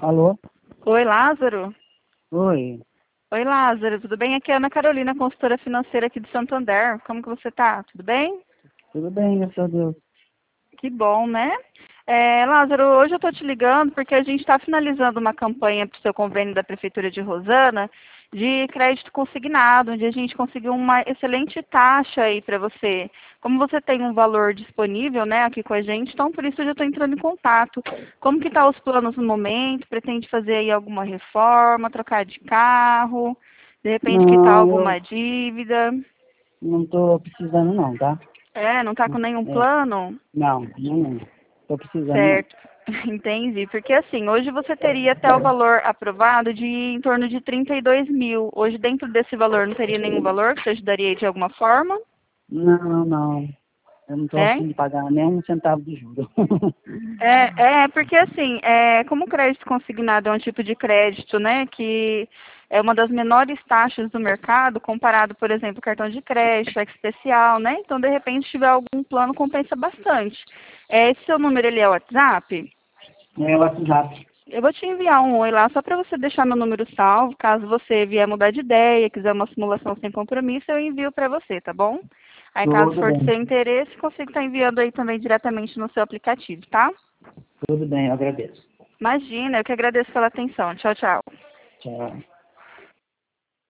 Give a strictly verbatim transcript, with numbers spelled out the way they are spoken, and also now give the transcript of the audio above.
Alô? Oi, Lázaro. Oi. Oi, Lázaro. Tudo bem? Aqui é a Ana Carolina, consultora financeira aqui de Santander. Como que você tá? Tudo bem? Tudo bem, graças a Deus. Que bom, né? É, Lázaro, hoje eu estou te ligando porque a gente está finalizando uma campanha para o seu convênio da Prefeitura de Rosana de crédito consignado, onde a gente conseguiu uma excelente taxa aí para você. Como você tem um valor disponível, né, aqui com a gente, então por isso eu já estou entrando em contato. Como que tá os planos no momento? Pretende fazer aí alguma reforma, trocar de carro, de repente quitar Não, eu alguma dívida? não tô precisando não, tá? É, não está com nenhum É, plano? não, não, não. Tô precisando não. Certo, entendi. Porque assim, hoje você teria até o valor aprovado de em torno de trinta e dois mil. Hoje, dentro desse valor, não teria nenhum valor que te ajudaria de alguma forma? Não, não. Eu não tô É? afim de pagar nem um centavo de juros. É, é, porque assim, é, como o crédito consignado é um tipo de crédito, né, que é uma das menores taxas do mercado, comparado, por exemplo, cartão de crédito, cheque especial, né? Então, de repente, se tiver algum plano, compensa bastante. É, esse seu número, ele é o WhatsApp? É o WhatsApp. Eu vou te enviar um oi lá só para você deixar meu número salvo. Caso você vier mudar de ideia, quiser uma simulação sem compromisso, eu envio para você, tá bom? Aí, caso Tudo for de bem, seu interesse, consigo estar enviando aí também diretamente no seu aplicativo, tá? tudo bem, eu agradeço. Imagina, eu que agradeço pela atenção. Tchau, tchau. Tchau.